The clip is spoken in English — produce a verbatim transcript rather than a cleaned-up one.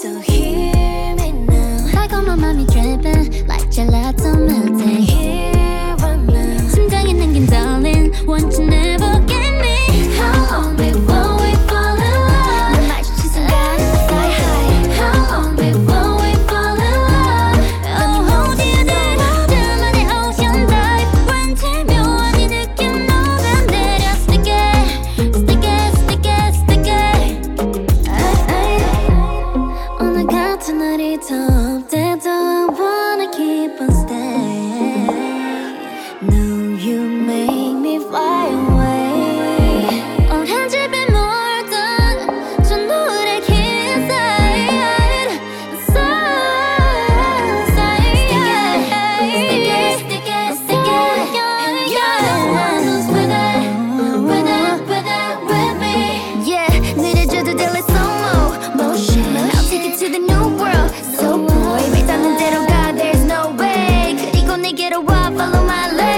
So hear me now. Like on my mommy dripping, like gelato melting. Here right now. 심장에 남긴 darling, want to never get me. How long before we fall in love? 날 마주친 순간 fly high. How long before we fall in love? Let me hold you there. 나만의 ocean dive. 왠지 묘한 이 느낌 녹아내려 stick it, stick it, stick it, stick it. Ay, ay. 오늘 같은 날이 더 없대도 I wanna keep on staying. No, you make me fly away. 오랜 집에 몰던 저 노래 inside, inside. Stick it, stick it, stick it. You're the one who's with it, with it, with it, with me. Yeah, 느려져도 they like slow-mo motion. I'll take it to the new world. So boy, 말 닿는 대로 가, there's no way. 그리고 내게로 와, follow my lead.